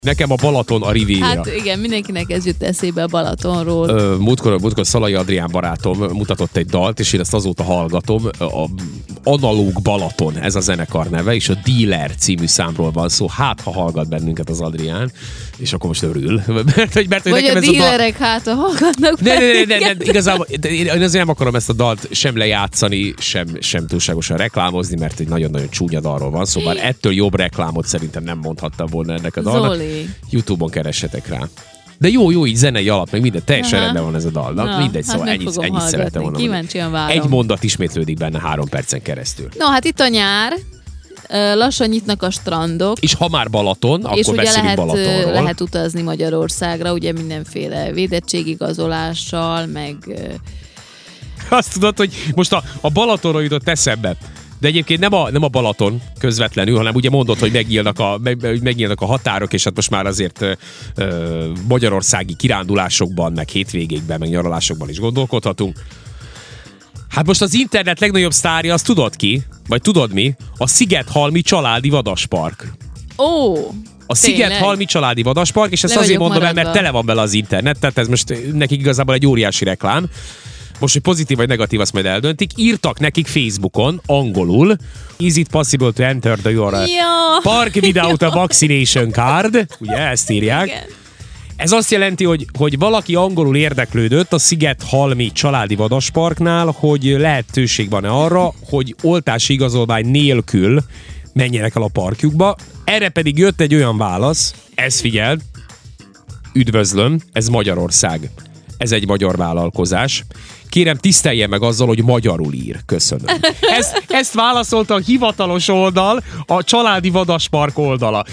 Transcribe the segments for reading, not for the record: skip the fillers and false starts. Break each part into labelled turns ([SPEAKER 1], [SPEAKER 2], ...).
[SPEAKER 1] Nekem a Balaton a Riviera.
[SPEAKER 2] Hát igen, mindenkinek ez jut eszébe a Balatonról.
[SPEAKER 1] Múltkor Szalai Adrián barátom mutatott egy dalt, és én ezt azóta hallgatom. A Analóg Balaton, ez a zenekar neve, és a Dealer című számról van szó. Hát, ha hallgat bennünket az Adrián, és akkor most örül. mert
[SPEAKER 2] vagy
[SPEAKER 1] nekem
[SPEAKER 2] a dealerek hát, ha hallgatnak
[SPEAKER 1] Ne, igazából én azért nem akarom ezt a dalt sem lejátszani, sem túlságosan reklámozni, mert egy nagyon-nagyon csúnya dalról van szó, bár ettől jobb reklámot szerintem nem mondhattam volna ennek a dalnak.
[SPEAKER 2] Zoli.
[SPEAKER 1] YouTube-on keressetek rá. De jó, így zenei alap, meg minden, teljesen rendben van ez a dal. Na, mindegy, szóval ennyit szeretem volna.
[SPEAKER 2] Kíváncsian várom.
[SPEAKER 1] Egy mondat ismétlődik benne 3 percen keresztül.
[SPEAKER 2] No, hát itt a nyár, lassan nyitnak a strandok.
[SPEAKER 1] És ha már Balaton,
[SPEAKER 2] és
[SPEAKER 1] akkor beszélünk Balatonról.
[SPEAKER 2] lehet utazni Magyarországra, ugye mindenféle védettségigazolással, meg...
[SPEAKER 1] Azt tudod, hogy most a Balatonról jutott eszembe. De egyébként nem a Balaton közvetlenül, hanem ugye mondod, hogy megnyílnak a határok, és hát most már azért magyarországi kirándulásokban, meg hétvégékben, meg nyaralásokban is gondolkodhatunk. Hát most az internet legnagyobb sztárja, azt tudod ki? Vagy tudod mi? A Szigethalmi Családi Vadaspark.
[SPEAKER 2] Ó!
[SPEAKER 1] A Szigethalmi Családi Vadaspark, és ezt azért mondom el, mert tele van bele az internet, tehát ez most nekik igazából egy óriási reklám. Most, hogy pozitív vagy negatív, azt majd eldöntik. Írtak nekik Facebookon, angolul, is it possible to enter your park without a vaccination card? Ugye, ezt írják. Igen. Ez azt jelenti, hogy valaki angolul érdeklődött a Szigethalmi Családi Vadasparknál, hogy lehetőség van-e arra, hogy oltási igazolvány nélkül menjenek el a parkjukba. Erre pedig jött egy olyan válasz, ez figyeld, üdvözlöm, ez Magyarország. Ez egy magyar vállalkozás. Kérem, tisztelje meg azzal, hogy magyarul ír. Köszönöm. Ezt válaszolta a hivatalos oldal, a Családi Vadaspark oldala.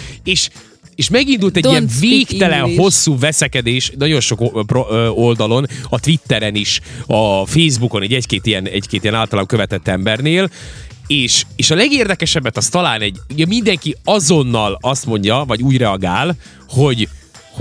[SPEAKER 1] És megindult egy ilyen végtelen hosszú veszekedés nagyon sok oldalon, a Twitteren is, a Facebookon, egy-két ilyen általán követett embernél, és a legérdekesebbet az talán ugye mindenki azonnal azt mondja, vagy úgy reagál, hogy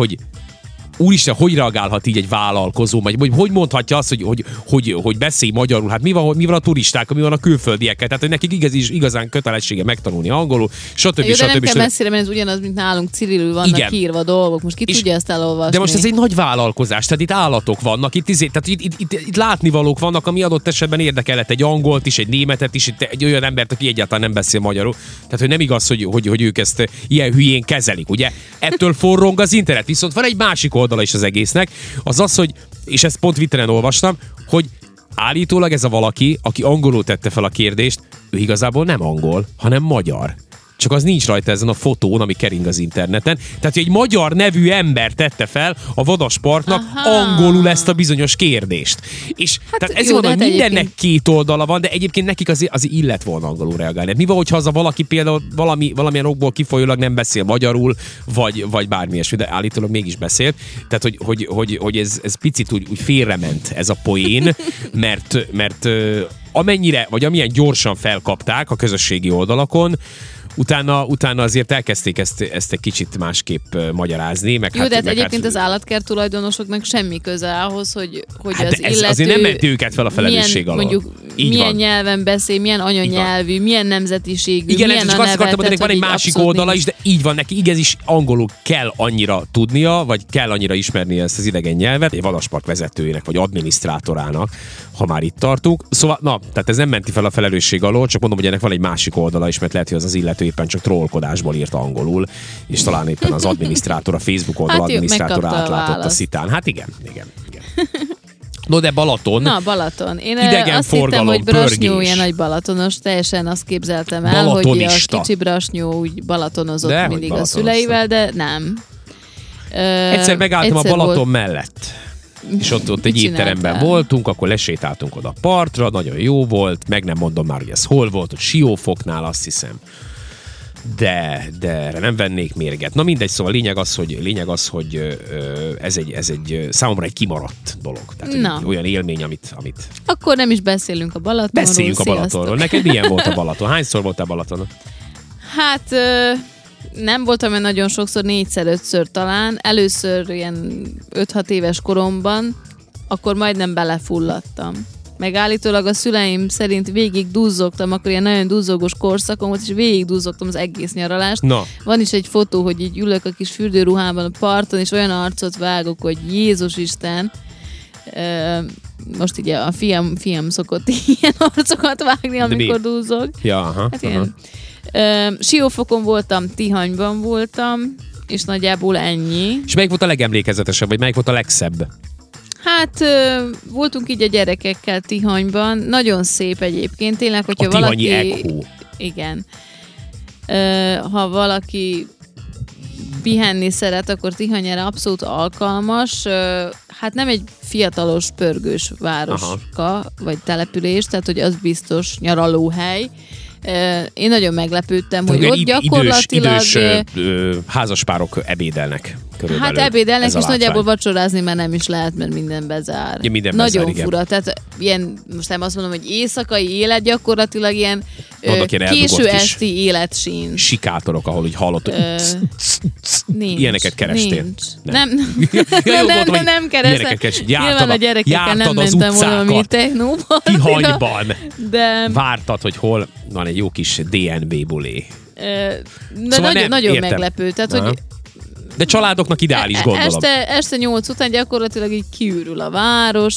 [SPEAKER 1] úristen, hogy reagálhat így egy vállalkozó, vagy hogy mondhatja azt, hogy beszélj magyarul? Hát mi van a turisták, mi van a külföldiekkel? Tehát, hogy nekik igazán kötelessége megtanulni angolul, stb.
[SPEAKER 2] Jó, de nem kell messzire, mert ez ugyanaz, mint nálunk cirilül vannak írva dolgok. Most ki tudja ezt elolvasni?
[SPEAKER 1] De most ez egy nagy vállalkozás, tehát itt állatok vannak, itt látnivalók vannak, ami adott esetben érdekelhet egy angolt is, egy németet is, egy olyan embert, aki egyáltalán nem beszél magyarul. Tehát, hogy nem igaz, hogy ők ezt ilyen hülyén kezelik, ugye? Ettől forrong az internet. Viszont van egy másik oldala is az egésznek, az, hogy, és ezt pont Twitteren olvastam, hogy állítólag ez a valaki, aki angolul tette fel a kérdést, ő igazából nem angol, hanem magyar. Csak az nincs rajta ezen a fotón, ami kering az interneten. Tehát, hogy egy magyar nevű ember tette fel a Vadasparknak angolul ezt a bizonyos kérdést. És hát tehát ezért mondom, hogy mindennek két oldala van, de egyébként nekik azért illet volna angolul reagálni. Mi van, hogyha az a valaki például valamilyen okból kifolyólag nem beszél magyarul, vagy bármi ilyesmi, de állítólag mégis beszélt. Tehát, hogy ez picit úgy félrement ez a poén, mert amennyire, vagy amilyen gyorsan felkapták a közösségi oldalakon, Utána azért elkezdték ezt egy kicsit másképp magyarázni.
[SPEAKER 2] Jó, de hát egyébként az állatkert tulajdonosoknak semmi köze ahhoz, hogy
[SPEAKER 1] hát
[SPEAKER 2] az illető...
[SPEAKER 1] Azért nem menti őket fel a felelősség alól.
[SPEAKER 2] Mondjuk milyen nyelven beszél, milyen anyanyelvű, milyen nemzetiségű,
[SPEAKER 1] igen,
[SPEAKER 2] milyen
[SPEAKER 1] csak azt akartam, hogy van egy másik oldala is, de így van neki, igaz is angolul kell annyira tudnia, vagy kell annyira ismernie ezt az idegen nyelvet, egy Vadaspark vezetőjének, vagy adminisztrátorának, ha már itt tartunk. Szóval, tehát ez nem menti fel a felelősség alól, csak mondom, hogy ennek van egy másik oldala is, mert lehet, hogy az illető éppen csak trollkodásból írt angolul, és talán éppen az adminisztrátor, a Facebook oldal adminisztrátor átlátott a szitán. Hát igen. No, de Balaton.
[SPEAKER 2] Na, Balaton. Én azt hittem, hogy Brasnyó ilyen nagy balatonos, teljesen azt képzeltem el,
[SPEAKER 1] Balatonista.
[SPEAKER 2] Hogy a kicsi Brasnyó úgy balatonozott de, mindig a szüleivel, de nem.
[SPEAKER 1] Egyszer megálltam a Balaton mellett. És ott egy étteremben voltunk, akkor lesétáltunk oda partra, nagyon jó volt, meg nem mondom már, hogy ez hol volt, ott Siófoknál, azt hiszem. De erre nem vennék mérget. Na mindegy, szóval lényeg az, hogy ez egy számomra egy kimaradt dolog. Tehát olyan élmény, amit...
[SPEAKER 2] Akkor nem is beszélünk a Balatonról.
[SPEAKER 1] Beszéljünk a Balatonról. Neked milyen volt a Balaton? Hányszor voltál Balatonon?
[SPEAKER 2] Hát... Nem voltam én nagyon sokszor, 4-5-ször talán. Először ilyen 5-6 éves koromban, akkor majdnem belefulladtam. meg állítólag a szüleim szerint végig duzzogtam, akkor ilyen nagyon duzzogós korszakom volt, és végig duzzogtam az egész nyaralást.
[SPEAKER 1] Na.
[SPEAKER 2] Van is egy fotó, hogy így ülök a kis fürdőruhában a parton, és olyan arcot vágok, hogy Jézus Isten, most így a fiam szokott ilyen arcokat vágni, amikor duzzog.
[SPEAKER 1] Ja, aha.
[SPEAKER 2] Hát ilyen. Siófokon voltam, Tihanyban voltam, és nagyjából ennyi.
[SPEAKER 1] És melyik volt a legemlékezetesebb, vagy melyik volt a legszebb?
[SPEAKER 2] Hát voltunk így a gyerekekkel Tihanyban, nagyon szép egyébként, tényleg, hogyha
[SPEAKER 1] a Tihanyi
[SPEAKER 2] valaki...
[SPEAKER 1] Echo.
[SPEAKER 2] Igen. Ha valaki pihenni szeret, akkor Tihany erre abszolút alkalmas. Hát nem egy fiatalos, pörgős városka, vagy település, tehát hogy az biztos nyaralóhely. Én nagyon meglepődtem, hogy ott gyakorlatilag...
[SPEAKER 1] Idős házaspárok ebédelnek körülbelül.
[SPEAKER 2] Hát ebédelnek, és nagyjából vacsorázni már nem is lehet, mert minden bezár.
[SPEAKER 1] Ja, minden
[SPEAKER 2] nagyon
[SPEAKER 1] bezár,
[SPEAKER 2] fura. Tehát ilyen, most nem azt mondom, hogy éjszakai élet, gyakorlatilag ilyen késő esti életsín.
[SPEAKER 1] Sikátorok, ahol így hallott,
[SPEAKER 2] nincs,
[SPEAKER 1] ilyeneket kerestél.
[SPEAKER 2] Nincs.
[SPEAKER 1] Nem kerestem.
[SPEAKER 2] Nyilván a gyerekekkel nem mentem valami technóba.
[SPEAKER 1] Tihanyban.
[SPEAKER 2] De...
[SPEAKER 1] Vártad, hogy hol van egy jó kis DNB bulé.
[SPEAKER 2] De szóval nagyon meglepő. Tehát, hogy
[SPEAKER 1] de családoknak ideális, gondolom.
[SPEAKER 2] Este 8 után gyakorlatilag így kiürül a város,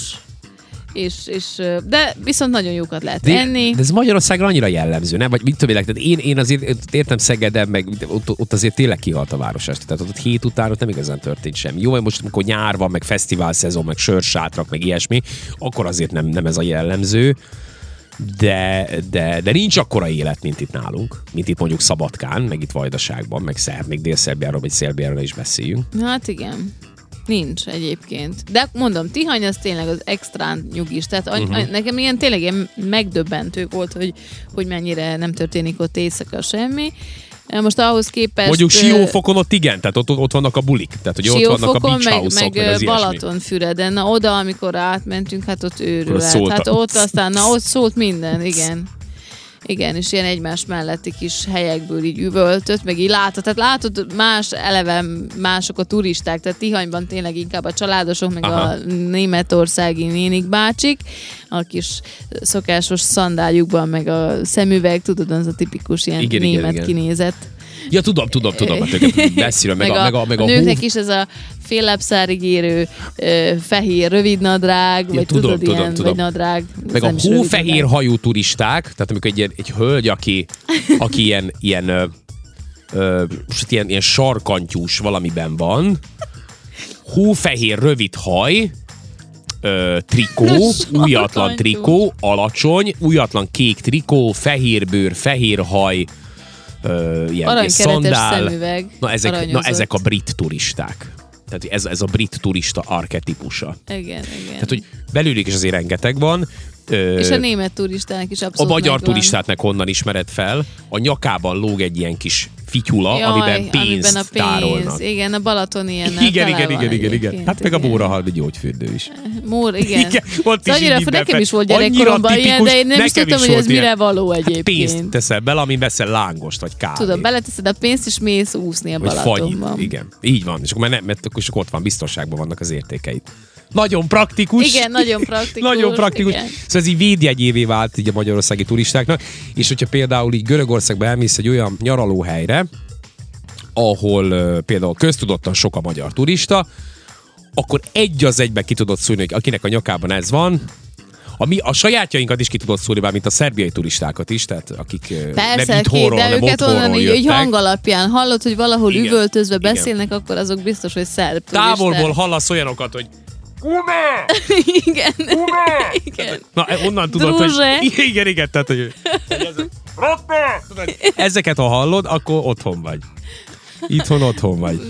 [SPEAKER 2] de viszont nagyon jókat lehet enni.
[SPEAKER 1] De ez Magyarországra annyira jellemző, nem? Vagy mit tudom én azért értem Szegeden, meg ott azért tényleg kihalt a város este. Tehát ott 7 után ott nem igazán történt semmi. Jó, most amikor nyár van, meg fesztivál szezon, meg sörsátrak, meg ilyesmi, akkor azért nem ez a jellemző. De nincs akkora élet, mint itt nálunk, mint itt mondjuk Szabadkán, meg itt Vajdaságban, meg még Dél-Szerbiáról, vagy Szerbiáról is beszéljünk.
[SPEAKER 2] Hát igen. Nincs egyébként. De mondom, Tihany az tényleg az extrán nyugis. Tehát nekem ilyen tényleg ilyen megdöbbentő volt, hogy mennyire nem történik ott éjszaka semmi. Most ahhoz képest...
[SPEAKER 1] Mondjuk Siófokon ott igen, tehát ott vannak a bulik. Tehát, hogy ott vannak a beach house-ok,
[SPEAKER 2] meg Balatonfüreden. Na oda, amikor átmentünk, hát ott őrület. Hát ott aztán, ott szólt minden, igen. Igen, és ilyen egymás melletti kis helyekből így üvöltött, meg így látod. Tehát látod, mások a turisták, tehát Tihanyban tényleg inkább a családosok, meg a németországi nénik bácsik, a kis szokásos szandáljukban, meg a szemüveg, tudod, az a tipikus ilyen német kinézet.
[SPEAKER 1] Ja, tudom, hát messziről, meg a
[SPEAKER 2] nőknek is ez a féllábszárig érő fehér rövidnadrág, vagy tudod, ilyen, vagy nadrág.
[SPEAKER 1] Meg a hófehér hajú turisták, tehát amikor egy hölgy, aki ilyen sarkantyús valamiben van, hófehér rövid haj, trikó, újatlan trikó, alacsony, újatlan kék trikó, fehér bőr, fehér haj, ilyen szandál.
[SPEAKER 2] Szemüveg.
[SPEAKER 1] Ezek a brit turisták. Tehát ez a brit turista archetipusa.
[SPEAKER 2] Igen.
[SPEAKER 1] Tehát, hogy belőlük is azért rengeteg van.
[SPEAKER 2] És a német turistának is abszolút
[SPEAKER 1] a magyar turistát meg honnan ismered fel. A nyakában lóg egy ilyen kis fityula, amiben pénzt tárolnak.
[SPEAKER 2] Igen, a Balaton ilyennel.
[SPEAKER 1] Igen. Hát meg a Mórahalmi gyógyfürdő is.
[SPEAKER 2] Igen. Ott is annyira, nekem is volt gyerekkoromban ilyen, de én nem is tudtam, hogy ez mire való egyébként.
[SPEAKER 1] Pénzt teszel bele, amin veszel lángost, vagy kávét.
[SPEAKER 2] Tudom, beleteszed a pénzt, és mész úszni a Balatonban.
[SPEAKER 1] Igen, így van. És akkor mert ott van, biztonságban vannak az értékeid. Nagyon praktikus.
[SPEAKER 2] Igen, nagyon praktikus.
[SPEAKER 1] Nagyon praktikus.
[SPEAKER 2] Igen.
[SPEAKER 1] Szóval ez így védjegyévé vált így a magyarországi turistáknak, és hogyha például így Görögországba elmész egy olyan nyaralóhelyre, ahol például köztudottan sok a magyar turista, akkor egy az egybe ki tudod szúrni, hogy akinek a nyakában ez van, a sajátjainkat is ki tudod szúrni, mint a szerbiai turistákat is, tehát akik
[SPEAKER 2] persze,
[SPEAKER 1] nem itthonról,
[SPEAKER 2] de
[SPEAKER 1] nem
[SPEAKER 2] őket onnan így hang alapján hallod, hogy valahol üvöltözve beszélnek, akkor azok biztos, hogy szerb turisták.
[SPEAKER 1] Távolból hallasz olyanokat, hogy
[SPEAKER 2] Igen.
[SPEAKER 1] Igen. Na, onnan tudod,
[SPEAKER 2] Drúzse.
[SPEAKER 1] hogy... Igen, tehát, hogy... Ezeket, ha hallod, akkor otthon vagy. Itthon otthon vagy.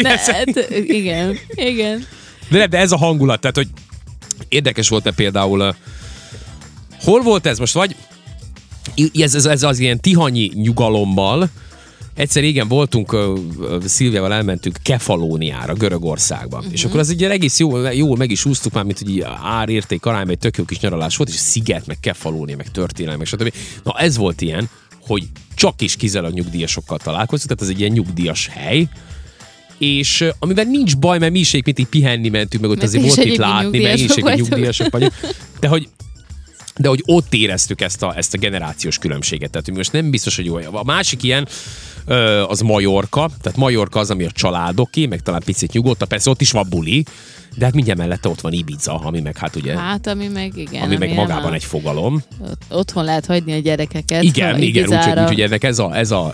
[SPEAKER 2] Igen.
[SPEAKER 1] De ez a hangulat, tehát, hogy érdekes volt-e például... Hol volt ez most? Vagy ez az ilyen tihanyi nyugalommal. Egyszer régen voltunk, Szilviával elmentünk Kefalóniára, Görögországban. És akkor az egy egész jól meg is úsztuk már, mint hogy árérték arányban egy tök jó kis nyaralás volt, és sziget, meg Kefalónia, meg történelem, meg stb. Na ez volt ilyen, hogy csak is kizárólag nyugdíjasokkal találkoztunk, tehát ez egy ilyen nyugdíjas hely, és amiben nincs baj, mert mi is mint így pihenni mentünk, meg ott azért volt itt látni, meg is egy nyugdíjasok vagyunk. De hogy de hogy ott éreztük ezt a generációs különbséget. Tehát most nem biztos, hogy jó. A másik ilyen az Majorka, tehát Majorka az, ami a családoké, meg talán picit nyugodtabb, persze ott is van buli, de hát mindjárt mellette ott van Ibiza, ami meg hát ugye...
[SPEAKER 2] Hát, ami meg igen.
[SPEAKER 1] Ami meg magában egy fogalom.
[SPEAKER 2] Otthon lehet hagyni a gyerekeket.
[SPEAKER 1] Igen, úgyhogy ennek ez a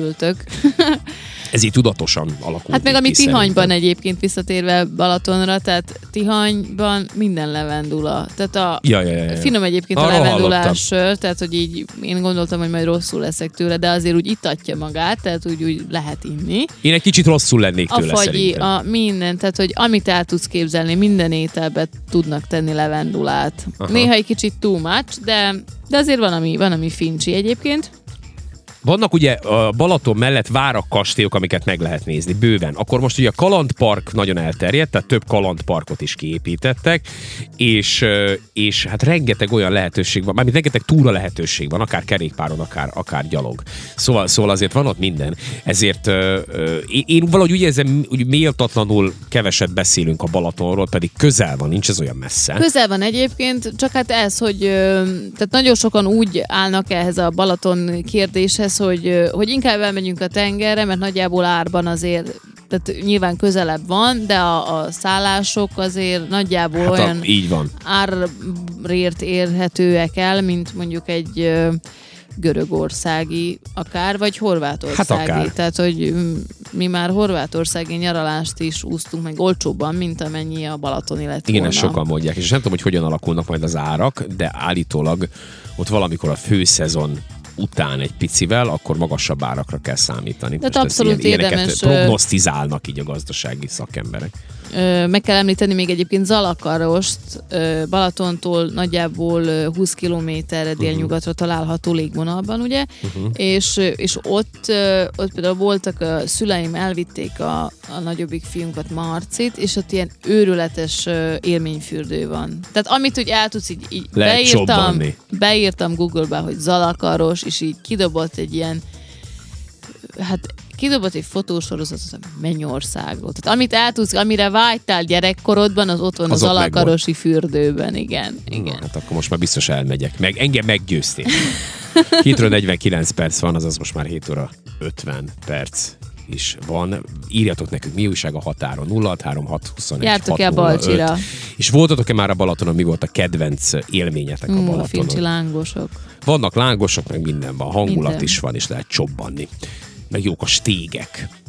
[SPEAKER 1] ez így tudatosan alakult.
[SPEAKER 2] Hát meg ami Tihanyban egyébként visszatérve Balatonra, tehát Tihanyban minden levendula. Tehát finom egyébként
[SPEAKER 1] arról
[SPEAKER 2] a levendulás sör, tehát hogy így én gondoltam, hogy majd rosszul leszek tőle, de azért úgy itatja magát, tehát úgy lehet inni.
[SPEAKER 1] Én egy kicsit rosszul lennék tőle
[SPEAKER 2] szerintem. A minden, tehát hogy amit el tudsz képzelni, minden ételbe tudnak tenni levendulát. Aha. Néha egy kicsit too much, de azért van, ami fincsi egyébként.
[SPEAKER 1] Vannak ugye a Balaton mellett várak, kastélyok, amiket meg lehet nézni bőven. Akkor most ugye a kalandpark nagyon elterjedt, tehát több kalandparkot is kiépítettek, és hát rengeteg olyan lehetőség van, mármint rengeteg túra lehetőség van, akár kerékpáron, akár gyalog. Szóval azért van ott minden. Ezért én valahogy úgy érzem, hogy méltatlanul keveset beszélünk a Balatonról, pedig közel van, nincs ez olyan messze.
[SPEAKER 2] Közel van egyébként, csak hát ez, hogy tehát nagyon sokan úgy állnak ehhez a Balaton kérdéshez, hogy inkább elmegyünk a tengerre, mert nagyjából árban azért, tehát nyilván közelebb van, de a szállások azért nagyjából olyan
[SPEAKER 1] így van.
[SPEAKER 2] árért érhetőek el, mint mondjuk egy görögországi akár, vagy horvátországi.
[SPEAKER 1] Hát akár.
[SPEAKER 2] Tehát, hogy mi már horvátországi nyaralást is úsztunk meg olcsóbban, mint amennyi a balatoni lett volna.
[SPEAKER 1] Igen, ezt sokan mondják, és nem tudom, hogy hogyan alakulnak majd az árak, de állítólag ott valamikor a főszezon után egy picivel, akkor magasabb árakra kell számítani.
[SPEAKER 2] Tehát abszolút érdemes.
[SPEAKER 1] Prognosztizálnak így a gazdasági szakemberek.
[SPEAKER 2] Meg kell említeni még egyébként Zalakarost, Balatontól nagyjából 20 kilométerre délnyugatra található légvonalban, ugye? És ott például voltak a szüleim, elvitték a nagyobbik fiunkat, Marcit, és ott ilyen őrületes élményfürdő van. Tehát amit úgy el tudsz, így beírtam Google-be, hogy Zalakaros, és így kidobott egy ilyen, kidobott egy fotósorozatot a Mennyországot. Tehát amit el tudsz, amire vágytál gyerekkorodban, az ott van az Zalakarosi fürdőben. Igen.
[SPEAKER 1] Hát akkor most már biztos elmegyek. Engem meggyőztél. 7 óra 49 perc van, azaz most már 7 óra 50 perc is van. Írjatok nekünk, mi újság a határon. 0636 21
[SPEAKER 2] Jártok-e a Balcsira?
[SPEAKER 1] És voltatok-e már a Balatonon? Mi volt a kedvenc élményetek a Balatonon?
[SPEAKER 2] Fincsi lángosok.
[SPEAKER 1] Vannak lángosok, meg minden van. Hangulat is van, és lehet csobbanni. Meg jók a stégek.